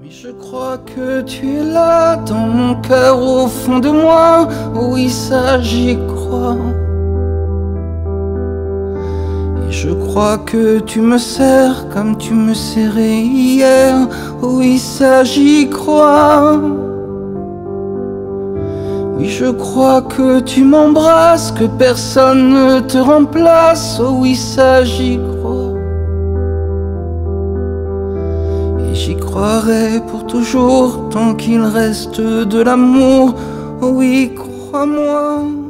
Oui, je crois que tu es là, dans mon cœur, au fond de moi. Oui, ça j'y crois. Et je crois que tu me serres comme tu me serrais hier. Oui, ça j'y crois. Oui, je crois que tu m'embrasses, que personne ne te remplace. Oh oui, ça j'y crois. Et j'y croirai pour toujours, tant qu'il reste de l'amour. Oh oui, crois-moi.